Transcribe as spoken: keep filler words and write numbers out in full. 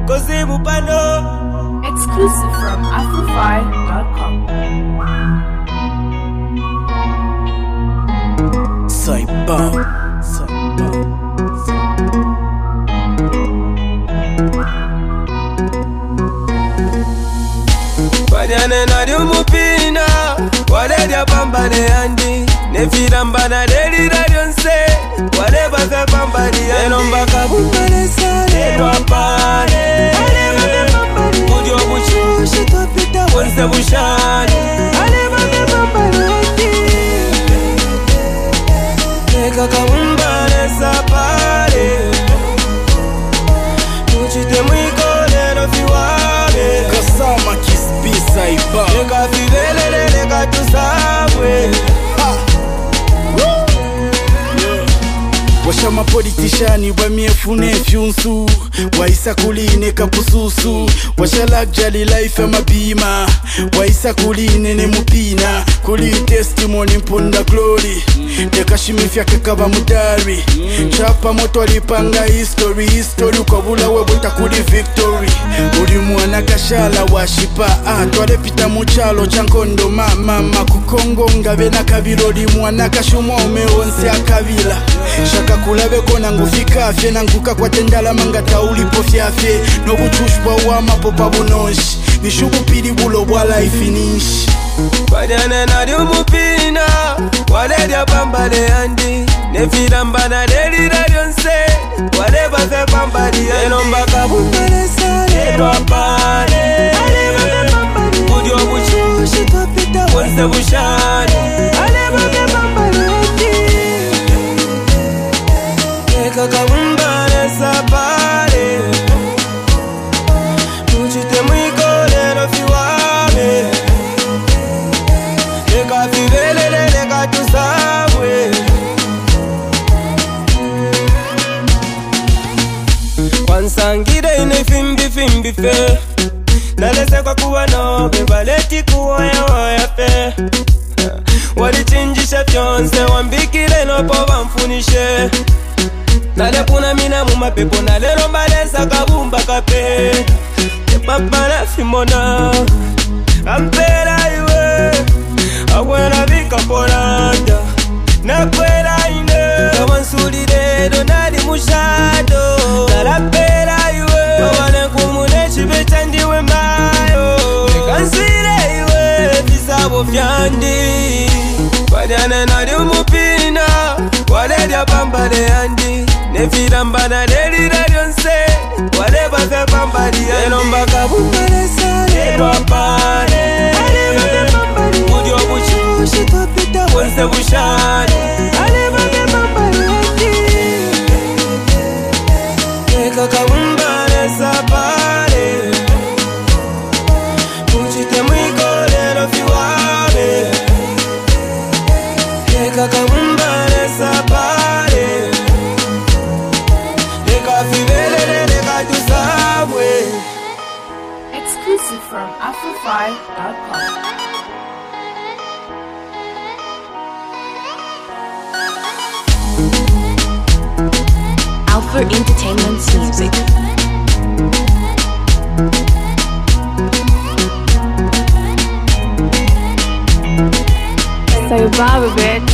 Kozimu pano. Exclusive from Afrofy dot com. Cyber. Banyane na diumupina, wale dia pambane andi. Nefira mbana deli radionse, wale bafe pambani andi. Enomba kabumbane sale, wapane. Mudio buchushi topita wonse bushane. Ale bafe pambane andi. Neka kabumbane sapare. Muchite mwikole no fiwabe. Kasama kisbi Cyber. Neka fivelele neka tusabwe. Washama politiciani bamiefune fyunsu waisa kuline kapususu washala jali life mabima waisa kuline ne mupina kuli testimony mpunda glory tekashimifya kekaba mudari chapa moto alipanga history history ukabula webota kuli victory uli mwana kashala washipa ah twale pita muchalo chankondo mama makukongo ngabe nakabirodi mwana kashumwa umeonsi akabila shaka kulabe kona ngufika afye nanguka kwa tendala mangata ulipo fyafye no buchushwa wa mapopa bunonshi bishubu pili bulo bwa life finish Banyane na diumupina, wale dia pambane andi. Nefira mbana deli radionse, wale bafe pambani andi. Enomba kabumbane sale, wapane. Mudio buchushi topita wonse bushane. Ale bafe pambane andi. Neka kabumbane sapare. Muchite mwikole no fiwabe. Neka fivelele neka tusabwe. Kwansangire ine fimbi fimbi fe. Nalese kwa kuwa nobe baleti kuwa ya waya fe. Walichinjisha fyonse wambikile nopo wamfunishe. Nale kuna mina mumapepo nale rombalesa kabumba kape. Epapa na fimona Ampera iwe Awena vika poranda Nakwela ine Kawansulide donadi mushado Nalapera iwe Wawane kumune chibecha ndiwe mayo Nikansire iwe Visabo fyandi Banyane na diumupina Wale dia pambane andi Nefira mbana deli radionse wale bafe pambani andi. Enomba kabumbane sale, wapane. Mudio buchushi topita wonse bushane. Ale bafe pambani andi. Neka kabumbane sapare. Muchite mwikole no fiwabe. Neka kabumbane sapare. Neka fivelele neka tusabwe. Exclusive from Afrofy dot com. Alpha Entertainment's music. Cyber, bitch.